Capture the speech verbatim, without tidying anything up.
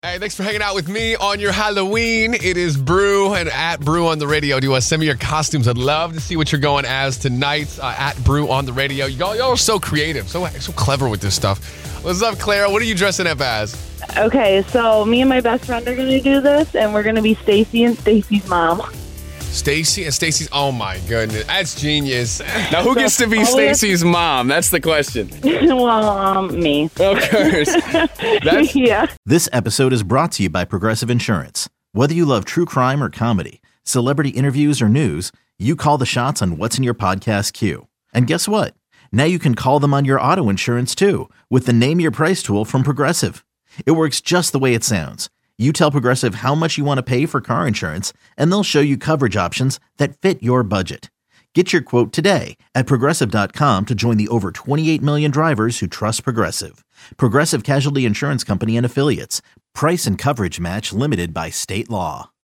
Hey, thanks for hanging out with me on your Halloween. It is Brew and at Brew on the Radio. Do you want to send me your costumes? I'd love to see what you're going as tonight uh, at Brew on the Radio. Y'all, y'all are so creative, so so clever with this stuff. What's up, Clara? What are you dressing up as? Okay, so me and my best friend are going to do this, and we're going to be Stacy and Stacy's mom. Stacy and Stacy's, oh my goodness, that's genius. Now, who gets to be Stacy's mom? That's the question. Well, um, me. Of course. That's- yeah. This episode is brought to you by Progressive Insurance. Whether you love true crime or comedy, celebrity interviews or news, you call the shots on what's in your podcast queue. And guess what? Now you can call them on your auto insurance too with the Name Your Price tool from Progressive. It works just the way it sounds. You tell Progressive how much you want to pay for car insurance, and they'll show you coverage options that fit your budget. Get your quote today at Progressive dot com to join the over twenty-eight million drivers who trust Progressive. Progressive Casualty Insurance Company and Affiliates. Price and coverage match limited by state law.